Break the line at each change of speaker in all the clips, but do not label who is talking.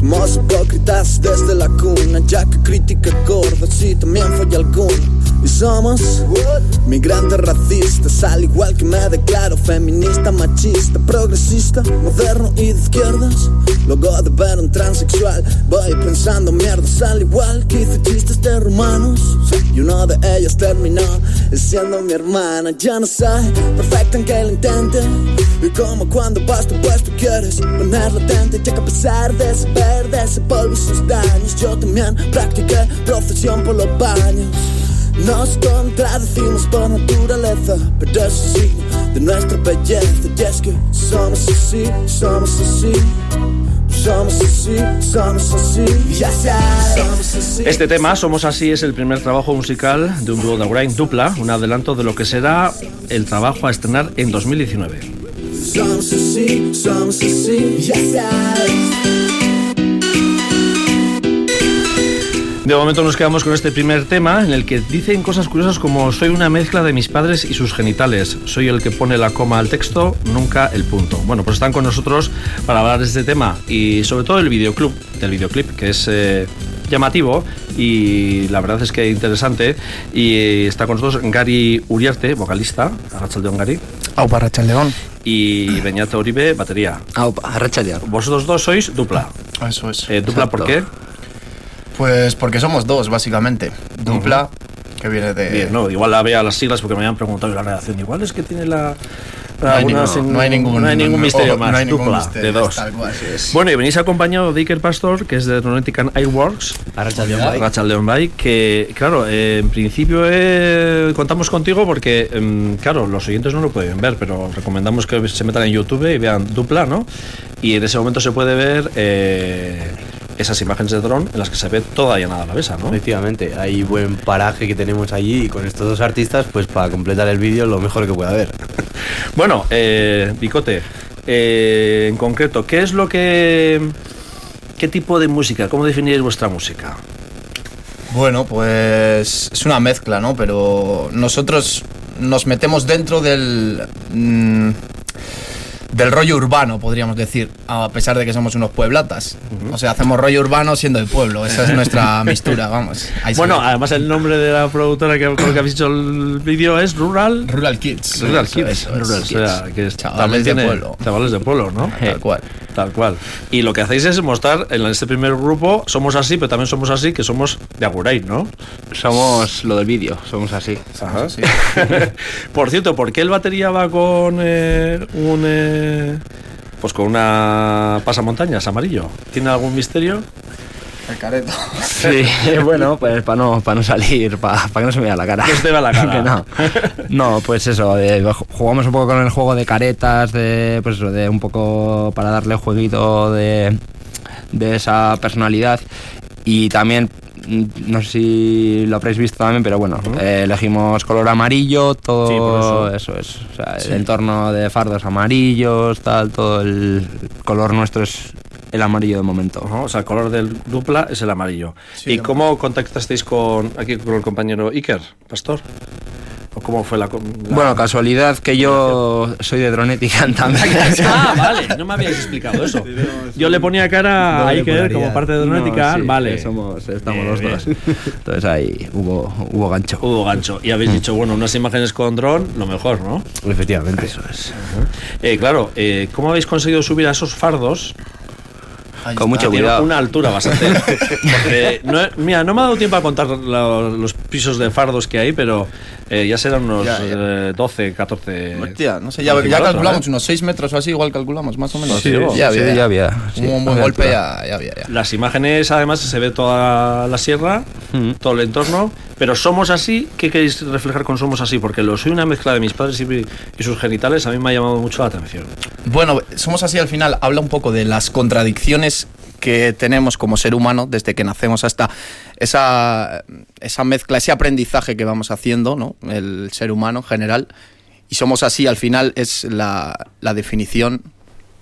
Somos hipócritas desde la cuna, ya que crítica gorda si también falla alguna. Y somos migrantes racistas, al igual que me declaro feminista, machista, progresista, moderno y de izquierdas. Luego de ver un transexual voy pensando mierdas, al igual que hice chistes de rumanos. Y uno de ellos terminó siendo mi hermana. Yo no soy perfecta aunque lo intente, y como cuando vas tú pues tú quieres poner latente, ya que a pesar de saber de ese polvo y sus daños, yo también practiqué procesión por los baños. Nos contradecimos por naturaleza, pero eso sí, de nuestra belleza. Y es que somos así, somos así, somos así, somos así, ya sabes.
Este tema, Somos Así, es el primer trabajo musical de un dúo de Agurain, Dupla, un adelanto de lo que será el trabajo a estrenar en 2019.
Somos así, ya sabes.
De momento nos quedamos con este primer tema, en el que dicen cosas curiosas como: soy una mezcla de mis padres y sus genitales, soy el que pone la coma al texto, nunca el punto. Bueno, pues están con nosotros para hablar de este tema y sobre todo del videoclip, que es llamativo y la verdad es que interesante. Y está con nosotros Gari Uriarte, vocalista. Arratsaldeon, Gari.
Aupa, Arratsaldeon.
Y Beñat Oribe, batería.
Aupa, Arratsaldeon.
Vosotros dos sois Dupla.
Eso es.
¿Dupla por qué?
Pues porque somos dos, básicamente. Dupla, que viene de...
Bien, no, igual la vea las siglas porque me habían preguntado en la redacción. Igual es que tiene la...
No hay ningún
misterio más.
No hay ningún
Dupla,
misterio,
de dos.
Tal cual, sí es.
Bueno, y venís acompañado de Iker Pastor, que es de Ronetic and Ironworks. Arratsaldeon Bai, que claro, en principio contamos contigo porque, claro, los oyentes no lo pueden ver, pero recomendamos que se metan en YouTube y vean Dupla, ¿no? Y en ese momento se puede ver esas imágenes de dron en las que se ve toda Llanada Alavesa, ¿no?
Efectivamente, hay buen paraje que tenemos allí y con estos dos artistas, pues para completar el vídeo lo mejor que pueda haber.
Bueno, Bicote, en concreto, ¿qué tipo de música? ¿Cómo definiréis vuestra música?
Bueno, pues es una mezcla, ¿no? Pero nosotros nos metemos dentro del rollo urbano, podríamos decir, a pesar de que somos unos pueblatas. O sea, hacemos rollo urbano siendo de pueblo, esa es nuestra mistura, vamos.
Bueno, además el nombre de la productora que habéis hecho el vídeo es Rural
Kids.
Rural Kids.
Rural Kids.
O sea, que
chavales de pueblo.
Chavales de pueblo, ¿no?
Tal cual.
Y lo que hacéis es mostrar en este primer grupo, somos así, pero también somos así, que somos de Agurain, ¿no?
Somos lo del vídeo, somos así.
Ajá, sí.
Por cierto, ¿por qué el batería va con pues con una pasamontañas amarillo? ¿Tiene algún misterio?
El careto.
Sí, bueno, pues para no salir, para que no se me vea la cara.
No se te vea la cara.
No, pues eso, jugamos un poco con el juego de caretas, pues eso, de un poco para darle jueguito de esa personalidad. Y también, no sé si lo habréis visto también, pero bueno, elegimos color amarillo, todo, sí, eso es. O sea, sí. El entorno de fardos amarillos, tal, todo el color nuestro es el amarillo de momento.
O sea, el color del Dupla es el amarillo. Sí, ¿y cómo contactasteis con el compañero Iker Pastor? ¿O cómo fue la
Bueno, casualidad que yo soy de Dronetic también.
Ah, vale, no me habíais explicado eso. Yo le ponía cara a Iker como parte de Dronetic, no, sí, vale.
Estamos los dos. Entonces ahí hubo gancho.
Hubo gancho. Y habéis dicho, bueno, unas imágenes con dron, lo mejor, ¿no?
Efectivamente.
Eso es. Claro, ¿cómo habéis conseguido subir a esos fardos?
Con mucho cuidado.
Una altura bastante. Porque no me ha dado tiempo a contar los pisos de fardos que hay, pero ya serán unos 12, 14.
Hostia, no sé, ya calculamos unos 6 metros o así, igual calculamos, más o menos.
Sí, ya había.
Un buen golpe ya había.
Las imágenes, además, se ve toda la sierra, todo el entorno. Pero somos así, ¿qué queréis reflejar con somos así? Porque soy una mezcla de mis padres y sus genitales, a mí me ha llamado mucho la atención.
Bueno, somos así al final, habla un poco de las contradicciones que tenemos como ser humano desde que nacemos hasta esa mezcla, ese aprendizaje que vamos haciendo, ¿no? El ser humano en general. Y somos así, al final es la definición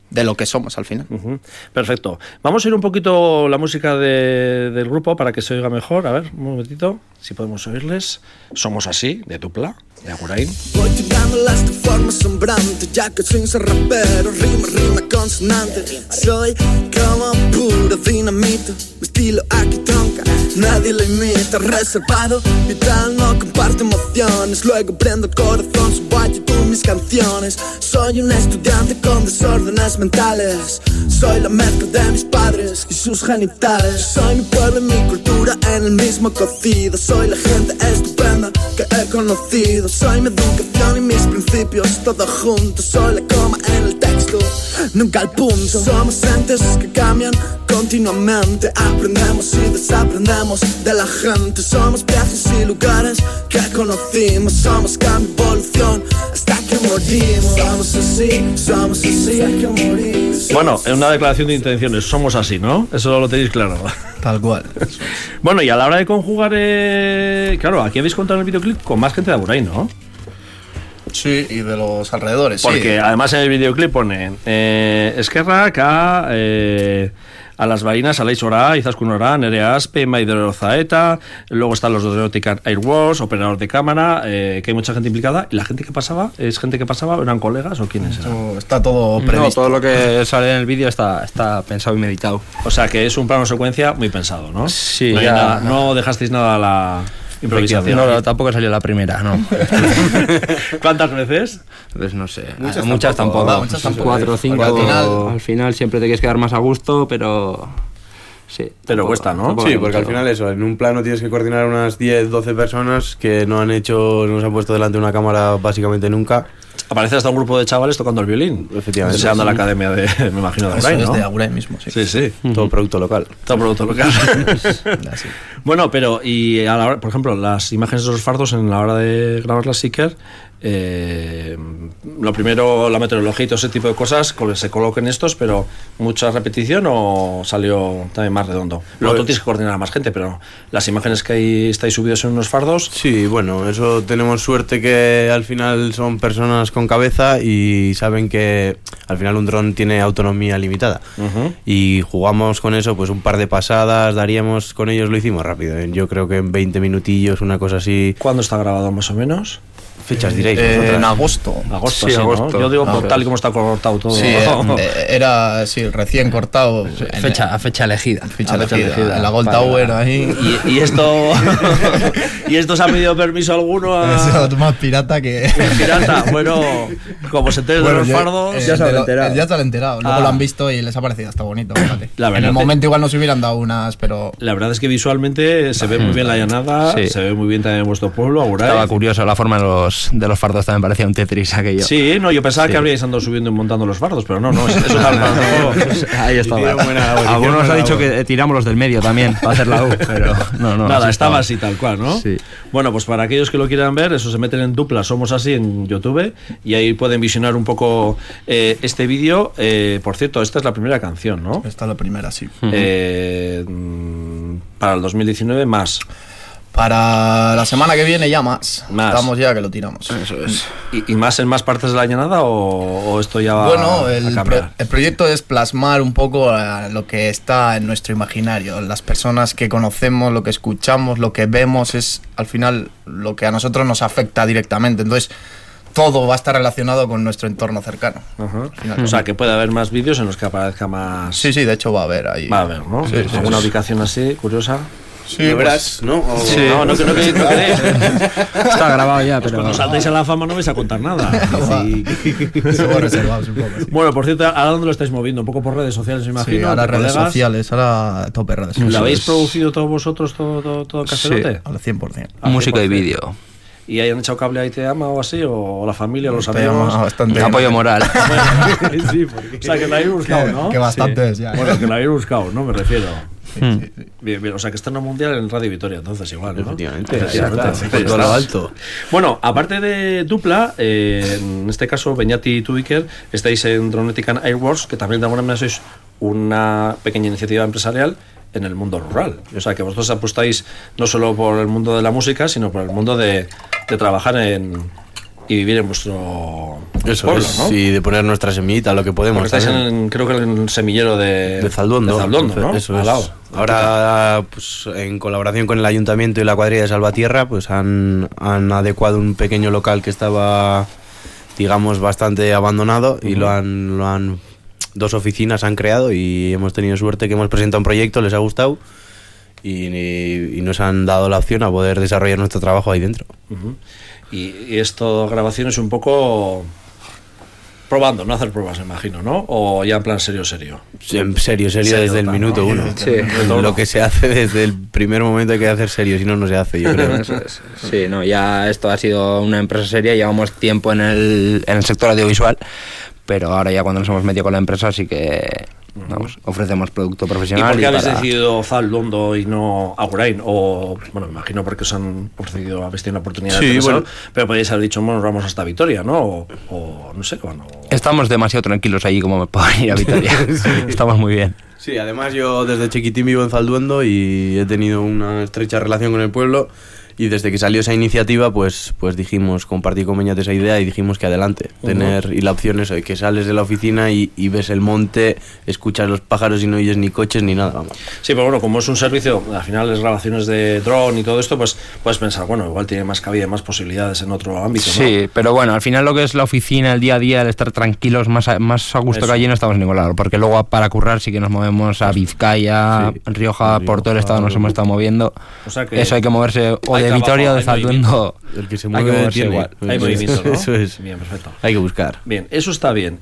de lo que somos al final.
Perfecto. Vamos a ir un poquito la música del grupo para que se oiga mejor. A ver, un momentito, si podemos oírles. Somos así, de Dupla, de Agurain.
Voy tirándolas de forma asombrante, ya que sin ser rapero, rima consonante. Soy como pura dinamita, mi estilo aquí tronca, nadie lo imita. Reservado, vital, no comparte emociones. Luego prendo el corazón, subo a YouTube mis canciones. Soy un estudiante con desórdenes mentales. Soy la mezcla de mis padres y sus genitales. Soy mi pueblo y mi cultura en el mismo cocido. Soy la gente estupenda que he conocido. Soy mi educación y mis principios, todo junto. Soy la coma en el texto, nunca el punto. Somos entes que cambian continuamente. Aprendemos y desaprendemos de la gente. Somos viajes y lugares que conocimos. Somos cambio, evolución, hasta que morimos. Somos así, hay que morir.
Bueno, en una declaración de intenciones, somos así, ¿no? Eso lo tenéis claro.
Tal cual.
Bueno, y a la hora de conjugar, claro, aquí habéis contado en el videoclip con más gente de Agurain, ¿no?
Sí, y de los alrededores.
Porque además en el videoclip ponen Esquerra, K, a las Barinas, Aleix Orá, Izaskun Orá, Nerea Aspe, Maider Zaeta, luego están los Dronetic Airworks, operador de cámara, que hay mucha gente implicada. ¿Y la gente que pasaba? ¿Es gente que pasaba? ¿Eran colegas o quiénes eran?
Está todo previsto.
No, todo lo que sale en el vídeo está pensado y meditado.
O sea que es un plano secuencia muy pensado, ¿no?
Sí,
no,
ya.
No dejasteis nada a la improvisación.
No, tampoco salió la primera, no.
¿Cuántas veces?
Pues no sé, muchas tampoco.
Muchas tampoco.
4 o 5. Al final siempre te quieres quedar más a gusto, pero sí.
Pero cuesta, ¿no?
Sí, porque al final eso, en un plano tienes que coordinar unas 10, 12 personas que no se han puesto delante de una cámara básicamente nunca.
Aparece hasta un grupo de chavales tocando el violín.
Efectivamente.
Deseando la academia de, me imagino, de Agurain, ¿no?
Es de Agurain mismo, sí.
Sí.
Todo producto local.
Todo producto local.
Así.
Bueno, pero, y a la hora, por ejemplo, las imágenes de los fardos en la hora de grabar la Seeker, lo primero, la meteorología y todo ese tipo de cosas, se coloquen estos, pero ¿mucha repetición o salió también más redondo? Luego tú tienes que coordinar a más gente, pero las imágenes que ahí estáis subidos en unos fardos...
Sí, bueno, eso tenemos suerte que al final son personas con cabeza y saben que al final un dron tiene autonomía limitada. Y jugamos con eso, pues un par de pasadas, daríamos con ellos, lo hicimos rápido. Yo creo que en 20 minutillos, una cosa así.
¿Cuándo está grabado más o menos?
Fechas diréis
en agosto.
Agosto,
Sí,
¿no?
agosto.
Yo digo por tal y como está cortado todo.
Sí, era recién cortado.
Fecha elegida.
Fecha elegida. En la Gold Tower ahí.
Y esto ¿Y esto se ha pedido permiso alguno a
Es más pirata que...
pirata? Bueno, como se enteren de los fardos,
ya se han enterado. Ya se han enterado. Luego lo han visto y les ha parecido hasta bonito. Fíjate.
La verdad
en el momento igual nos hubieran dado unas, pero...
La verdad es que visualmente se ve muy bien la llanada,
Sí.
se ve muy bien también vuestro pueblo, Agurain.
Estaba curioso la forma de los fardos, también parecía un Tetris aquello.
Sí, no, yo pensaba que habríais andado subiendo y montando los fardos, pero no, eso tal.
Ahí estaba. Algunos nos ha dicho que tiramos los del medio también para hacer la U, pero no.
Nada, estaba así tal cual, ¿no?
Sí.
Bueno, pues para aquellos que lo quieran ver, eso se meten en Dupla, Somos Así en YouTube y ahí pueden visionar un poco este vídeo. Por cierto, esta es la primera canción, ¿no?
Esta es la primera, sí.
Para el 2019 más.
Para la semana que viene ya más. Estamos ya que lo tiramos.
Eso es. ¿Y más en más partes de la llanada o esto ya va
bueno,
a cambiar?
El proyecto es plasmar un poco lo que está en nuestro imaginario. Las personas que conocemos, lo que escuchamos, lo que vemos es al final lo que a nosotros nos afecta directamente. Entonces todo va a estar relacionado con nuestro entorno cercano.
O sea, que puede haber más vídeos en los que aparezca más...
Sí, de hecho va a haber ahí.
Va a haber, ¿no?
Sí,
¿Alguna ubicación así, curiosa?
Sí, verás, ¿no? O...
Sí. No queréis.
Está grabado ya, pero...
Cuando saltéis a la fama no vais a contar nada. Sí.
Estamos reservados un poco. Sí.
Bueno, por cierto, ¿ahora dónde lo estáis moviendo? Un poco por redes sociales, me imagino.
Sí, ahora redes
colegas.
sociales, ahora tope redes sociales.
¿Lo habéis producido todos vosotros, todo el caserote?
Sí.
Al 100%.
Música y vídeo.
¿Y hayan echado cable ahí te ama o así? ¿O la familia, los
Te ama
amigos?
bastante.
Apoyo moral.
Sí, porque... O sea, que la habéis buscado, ¿no?
Que bastante
Sí.
es ya.
Bueno, que la habéis buscado, ¿no? Me refiero.
Sí.
Bien. O sea, que estreno mundial en Radio Vitoria, entonces igual, ¿no?
Efectivamente.
Por
todo lo alto.
Bueno, aparte de Dupla, en este caso, Beñati y tú, Iker, estáis en Dronetic Airworks, que también de alguna manera sois una pequeña iniciativa empresarial en el mundo rural. O sea, que vosotros apostáis no solo por el mundo de la música, sino por el mundo de trabajar en y vivir en vuestro
Eso
pueblo,
es,
¿no?
y de poner nuestra semillita, lo que podemos.
Porque estáis creo que en el semillero de
Zalduondo.
¿no?
Eso
Al
es.
lado.
Ahora, pues, en colaboración con el Ayuntamiento y la cuadrilla de Salvatierra, pues han adecuado un pequeño local que estaba, digamos, bastante abandonado y lo han 2 oficinas han creado y hemos tenido suerte que hemos presentado un proyecto, les ha gustado y nos han dado la opción a poder desarrollar nuestro trabajo ahí dentro.
Y esto, grabaciones un poco probando, no hacer pruebas, me imagino, ¿no? O ya en plan serio.
En serio desde el
total,
minuto
¿no?
1.
Sí.
Lo que se hace desde el primer momento hay que hacer serio, si no, no se hace, yo creo.
Eso es. Sí, no, ya esto ha sido una empresa seria, llevamos tiempo en el sector audiovisual, pero ahora ya cuando nos hemos metido con la empresa sí que vamos, ofrecemos producto
¿Y
profesional.
por qué habéis
para-
decidido Zalduondo y no Agurain? O, bueno, me imagino porque os han ofrecido, habéis tenido la oportunidad
Sí,
de pensar,
bueno.
pero podéis haber dicho, bueno, vamos hasta Vitoria, ¿no? O no sé, bueno...
Estamos demasiado tranquilos allí como para ir a Vitoria. Estamos muy bien.
Sí, además yo desde chiquitín vivo en Zalduondo y he tenido una estrecha relación con el pueblo y desde que salió esa iniciativa pues dijimos, compartí con Beñat esa idea y dijimos que adelante, tener, y la opción es que sales de la oficina y ves el monte, escuchas los pájaros y no oyes ni coches ni nada, vamos.
Sí, pero bueno, como es un servicio, al final es grabaciones de dron y todo esto, pues puedes pensar, bueno, igual tiene más cabida, más posibilidades en otro ámbito, ¿no?
Sí, pero bueno, al final lo que es la oficina, el día a día, el estar tranquilos, más a gusto
Eso.
que allí no estamos en ningún lado, porque luego para currar sí que nos movemos a Vizcaya,
Sí,
Rioja, por todo el estado nos hemos estado moviendo.
O sea que
Eso hay que moverse o
hay
de
trabajo,
Vitoria o de
hay
Zalduondo.
El que se
Hay
mueve
que moverse
tiene.
igual.
hay
Eso
movimiento, ¿no?
Eso es.
Bien, perfecto.
Hay que buscar.
Bien, eso está bien,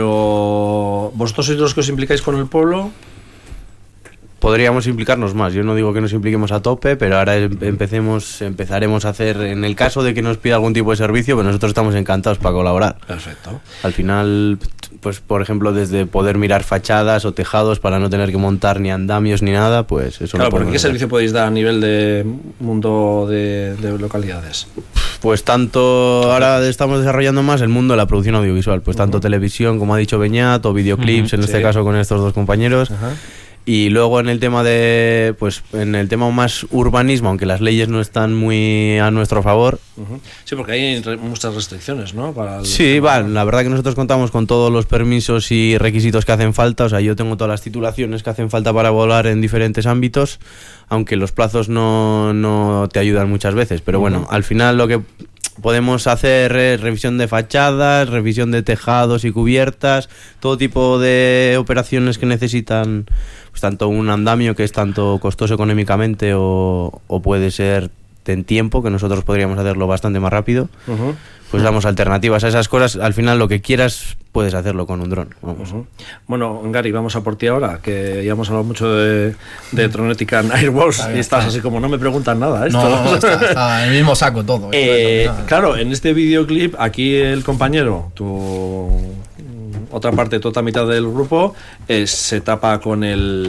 pero ¿vosotros sois los que os implicáis con el pueblo?
Podríamos implicarnos más. Yo no digo que nos impliquemos a tope, pero ahora empezaremos a hacer, en el caso de que nos pida algún tipo de servicio, pues nosotros estamos encantados para colaborar.
Perfecto.
Al final, pues por ejemplo, desde poder mirar fachadas o tejados para no tener que montar ni andamios ni nada, pues eso
Claro,
lo
porque
podemos
¿qué
hacer.
servicio podéis dar a nivel de mundo de localidades?
Pues tanto, ahora estamos desarrollando más el mundo de la producción audiovisual, pues tanto televisión, como ha dicho Beñat, o videoclips, en este
sí.
caso con estos 2 compañeros.
Ajá.
Y luego en el tema de, pues en el tema más urbanismo, aunque las leyes no están muy a nuestro favor.
Sí, porque hay muchas restricciones, ¿no? Para el
Sí,
tema.
la verdad que nosotros contamos con todos los permisos y requisitos que hacen falta, o sea, yo tengo todas las titulaciones que hacen falta para volar en diferentes ámbitos, aunque los plazos no te ayudan muchas veces, pero bueno, al final lo que podemos hacer es revisión de fachadas, revisión de tejados y cubiertas, todo tipo de operaciones que necesitan, pues tanto un andamio que es tanto costoso económicamente o puede ser en tiempo, que nosotros podríamos hacerlo bastante más rápido. Pues damos alternativas a esas cosas. Al final lo que quieras puedes hacerlo con un dron. Vamos.
Bueno, Gary, vamos a por ti ahora, que ya hemos hablado mucho de Tronética en Airwalls y estás así como no me preguntan nada. Esto.
No, está en el mismo saco todo.
Claro, en este videoclip, aquí el compañero, tu otra parte, toda mitad del grupo, se tapa con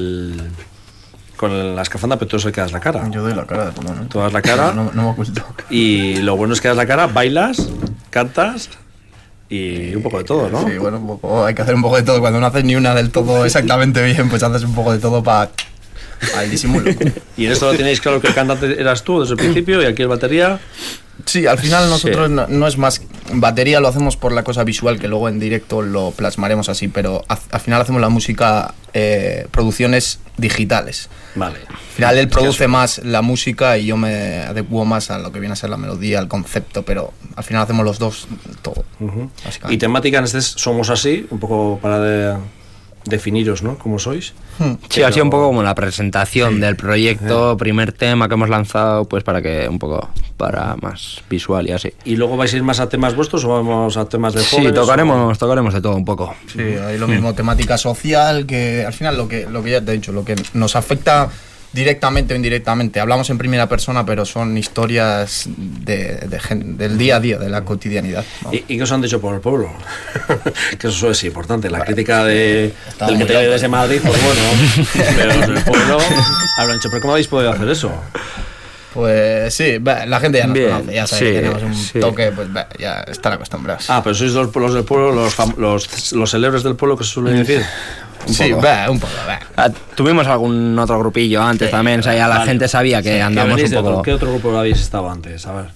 la escafanda, pero tú se quedas la cara.
Yo doy la cara de todo, ¿no?
Tú das la cara.
No me oculto.
Y lo bueno es que das la cara, bailas, cantas y un poco de todo, ¿no?
Sí, bueno, un poco, hay que hacer un poco de todo. Cuando no haces ni una del todo exactamente bien, pues haces un poco de todo para el disimulo.
Y en esto lo tenéis claro que el cantante eras tú desde el principio y aquí el batería.
Sí, al final nosotros
Sí.
no es más... Batería lo hacemos por la cosa visual, que luego en directo lo plasmaremos así, pero al final hacemos la música, producciones digitales.
Vale.
Al final él produce más la música y yo me adecuo más a lo que viene a ser la melodía, al concepto, pero al final hacemos los dos todo, básicamente.
Y temática en este somos así, un poco para definiros, ¿no? Cómo sois.
Sí, ha sido un poco como la presentación del proyecto, primer tema que hemos lanzado, pues para que un poco para más visual y así.
¿Y luego vais a ir más a temas vuestros o vamos a temas de
Sí,
jóvenes?
tocaremos de todo un poco.
Sí, hay lo mismo, temática social, que al final lo que ya te he dicho, lo que nos afecta directamente o indirectamente. Hablamos en primera persona, pero son historias del día a día, de la cotidianidad, ¿no?
¿Y qué os han dicho por el pueblo? Que eso es importante. La crítica del
Está
que
muy
te ve
loco.
desde Madrid, pues bueno. Pero los del pueblo habrán dicho, ¿pero cómo habéis podido hacer eso?
Pues sí, la gente ya nos
Bien,
conoce, ya sabe
sí,
que tenemos un
sí.
toque, pues ya están acostumbrados.
Ah, pero sois los del pueblo, los célebres del pueblo que se suelen decir.
Sí, un poco.
Tuvimos algún otro grupillo antes también, o sea, ya la
Vale.
gente sabía que andamos
venís
un
de
poco...
¿Qué otro grupo habéis estado antes? A ver.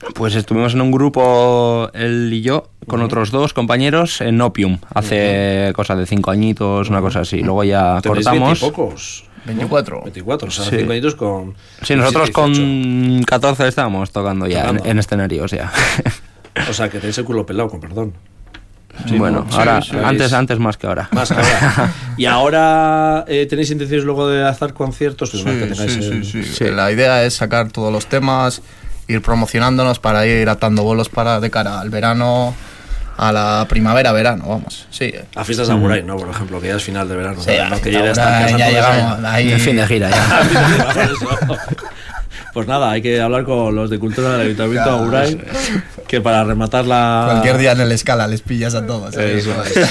Pues estuvimos en un grupo, él y yo, con otros 2 compañeros, en Opium, hace cosas de 5 añitos, una cosa así. Luego ya cortamos.
20 y pocos.
24.
24, o sea,
Sí.
5 añitos con...
Sí, nosotros
17,
con 14 estábamos tocando ya en escenarios ya.
18. O sea, que tenéis el culo pelado, con perdón.
Bueno,
¿no?
ahora,
Sí,
antes más que ahora.
Más que ahora. Y ahora tenéis intenciones luego de hacer conciertos. Pues, que tengáis,
Sí. La idea es sacar todos los temas, ir promocionándonos para ir atando bolos para de cara al verano, a la primavera-verano, vamos. Sí.
A fiestas de Agurain, ¿no? Por ejemplo, que ya es final de verano.
Sí,
¿no? Que ya está en casa
ya
todo
llegamos
eso.
ahí.
El fin de gira ya.
Pues nada, hay que hablar con los de Cultura del Ayuntamiento de Agurain, que para rematar la...
Cualquier día en el Escala les pillas a todos.
Eso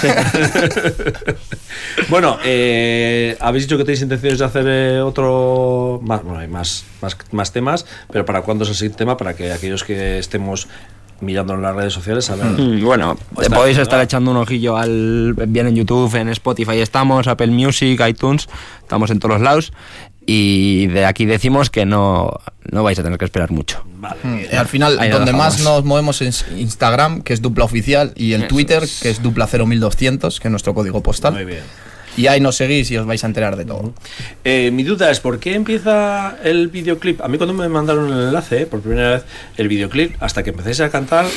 es. Bueno, habéis dicho que tenéis intenciones de hacer otro... Bueno, hay más temas, pero ¿para cuándo es el siguiente tema? Para que aquellos que estemos mirando en las redes sociales a ver...
Bueno,
Está
podéis
bien,
estar
¿no?
echando un ojillo bien en YouTube, en Spotify estamos, Apple Music, iTunes, estamos en todos los lados. Y de aquí decimos que no vais a tener que esperar mucho.
Vale.
Al final,
Ahí lo
donde
dejamos.
más nos movemos es Instagram, que es Dupla Oficial, y el Twitter, que es Dupla 01200, que es nuestro código postal.
Muy bien.
Y ahí nos seguís y os vais a enterar de todo.
Mi duda es, ¿por qué empieza el videoclip? A mí cuando me mandaron el enlace, por primera vez, el videoclip, hasta que empecéis a cantar,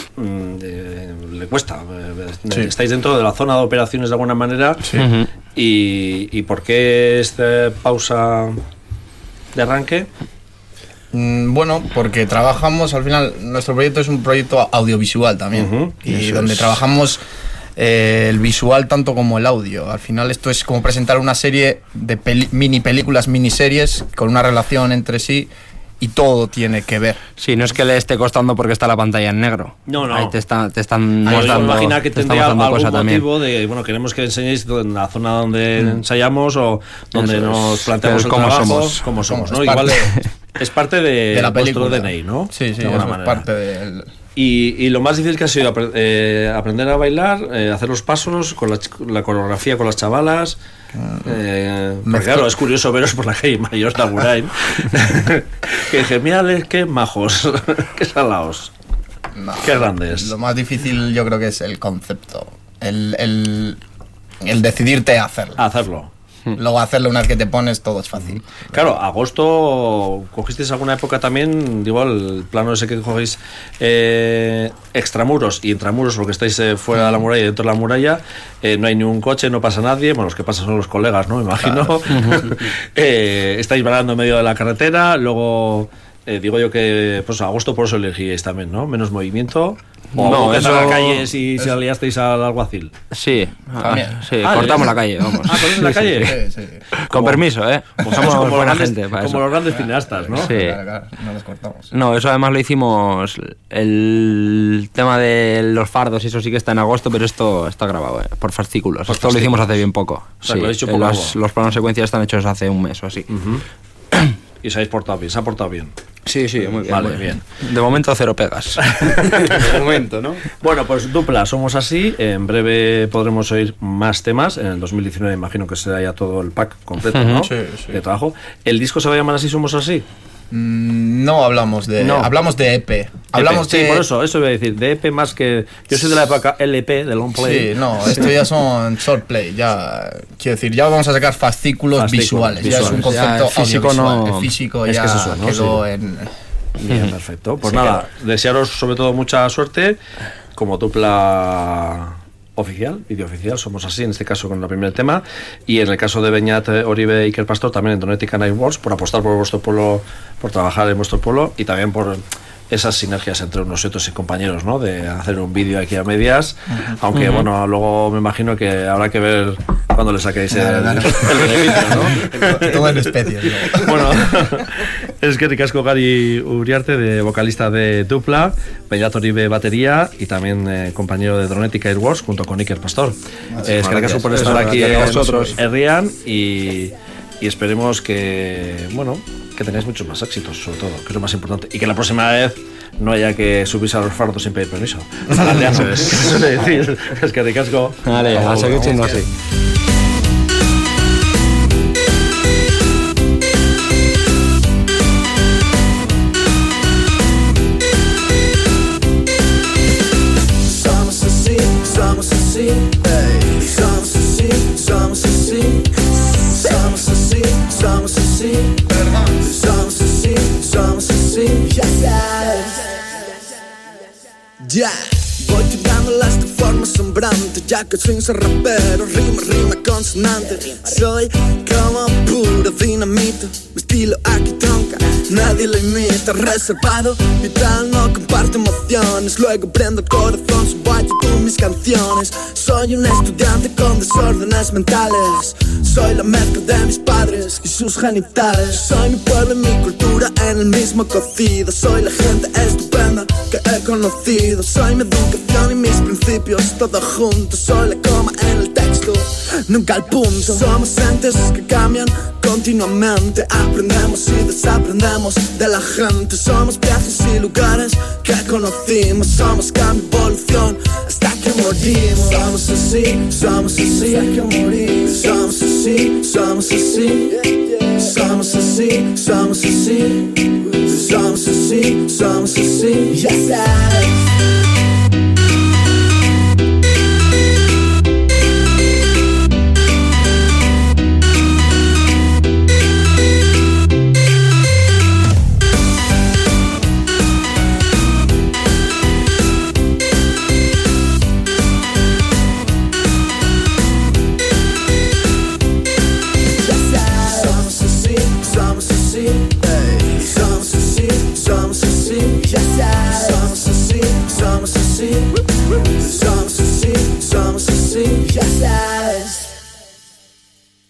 le cuesta.
Sí.
Estáis dentro de la zona de operaciones de alguna manera.
Ujú.
¿Y por qué esta pausa de arranque?
Bueno, porque trabajamos, al final, nuestro proyecto es un proyecto audiovisual también.
Ujú,
Y
eso
donde
es.
trabajamos el visual tanto como el audio. Al final esto es como presentar una serie de mini películas, miniseries, con una relación entre sí, y todo tiene que ver.
Sí, no es que le esté costando porque está la pantalla en negro.
No.
Ahí te están
Yo
dando,
imagino que
te
tendría
estamos dando
algún
cosa también.
motivo de, bueno, queremos que enseñéis en la zona donde ensayamos o donde
Eso
nos
es.
planteamos el
Cómo
trabajo,
somos.
cómo somos,
Es
¿no?
parte
Igual es parte de
la
vuestro
película.
DNI, ¿no?
Sí,
De alguna
eso es
manera.
parte del...
Y lo más difícil que ha sido aprender a bailar, hacer los pasos con la coreografía con las chavalas. Porque claro, es curioso veros por la calle mayor de Agurain. Que dije, mírales qué majos, qué salaos,
No,
qué grandes.
Lo más difícil yo creo que es el concepto, el decidirte a hacerlo.
A hacerlo.
Luego hacerlo una vez que te pones todo es fácil.
Claro, agosto, ¿cogisteis alguna época también? Digo, el plano ese que cogéis extramuros y intramuros, porque estáis fuera de la muralla y dentro de la muralla, no hay ni un coche, no pasa nadie, bueno, los que pasan son los colegas, ¿no? Me imagino. Estáis bailando en medio de la carretera, luego... digo yo que pues agosto por eso elegíais también, ¿no? Menos movimiento. O
No,
eso...
eso-
la calle si liasteis al alguacil.
Sí,
También.
sí,
Ah,
cortamos
¿ya?
la calle, vamos.
Ah, ¿cortáis la calle?
Sí, sí.
Con permiso, ¿eh?
Pues
Somos
como
buena
los grandes,
gente para
como
eso.
los grandes cineastas, ¿no?
Sí.
Claro, no los cortamos.
No, eso además lo hicimos. El tema de los fardos, y eso sí que está en agosto, pero esto está grabado, por fascículos.
Por
Esto lo hicimos hace
fascículos.
bien poco.
O sea, que lo habéis hecho poco a poco.
Los planos secuencias están hechos hace un mes o así.
Y se habéis portado bien, se ha portado bien.
Sí, muy bien.
Vale,
muy
bien.
De momento 0 pegas.
De momento, ¿no?
Bueno, pues Dupla, somos así. En breve podremos oír más temas. En el 2019 imagino que será ya todo el pack completo, ¿no?
Sí, sí.
De trabajo. ¿El disco se va a llamar así, somos así?
No hablamos de...
No.
Hablamos de EP. Hablamos
EP.
de...
Sí, por eso iba a decir. De EP más que... Yo soy de la época LP, de long play.
Sí, no, esto ya son short play, ya quiero decir, ya vamos a sacar fascículos visuales, ya es un
visuales.
concepto
Ya, el físico
audiovisual,
no-
el físico
es
ya
que es eso, ¿no?
quedó
Sí.
en...
Bien, perfecto. Pues nada, desearos sobre todo mucha suerte como Dupla oficial, vídeo oficial, somos así, en este caso con el primer tema, y en el caso de Beñat Oribe y Iker Pastor, también en Donética Night Wars, por apostar por vuestro pueblo, por trabajar en vuestro pueblo, y también por esas sinergias entre nosotros y compañeros, ¿no? De hacer un vídeo aquí a medias, aunque bueno, luego me imagino que habrá que ver cuando le saquéis el beneficio, ¿no?
todo en especies, ¿no?
Bueno, es que ricasco Gari Uriarte, de vocalista de Dupla, Beñat Oribe batería y también compañero de Dronética Airworks junto con Iker Pastor. Es que ricasco por estar aquí
gracias a
en
vosotros.
Herrian y esperemos que, bueno, que tengáis muchos más éxitos, sobre todo, que es lo más importante. Y que la próxima vez no haya que subirse a los fardos sin pedir permiso. Eso suele decir. Es que ricasco.
Vale, a seguir siendo así.
somos así, somos así, somos así, ya sabes. Ya, voy tirándolas de forma asombrante, ya que soy un ser rapero, rima consonante. Soy como pura dinamita, mi estilo aquí tronca, nadie lo imita. Reservado y tal, no comparto emociones, luego prendo el corazón, subo a YouTube mis canciones. Soy un estudiante con desórdenes mentales, soy la mezcla de mis padres y sus genitales. Soy mi pueblo y mi cultura en el mismo cocido, soy la gente estupenda que he conocido. Soy mi educación y mis principios, todo junto. Soy la coma en el texto, nunca el punto. Somos entes que cambian continuamente, aprendemos y desaprendemos de la gente. Somos viajes y lugares que conocimos, somos cambio, evolución, hasta que morimos. Somos así, hasta que morimos. Somos así, somos así, somos así, somos así, somos así, somos así, ya sabes.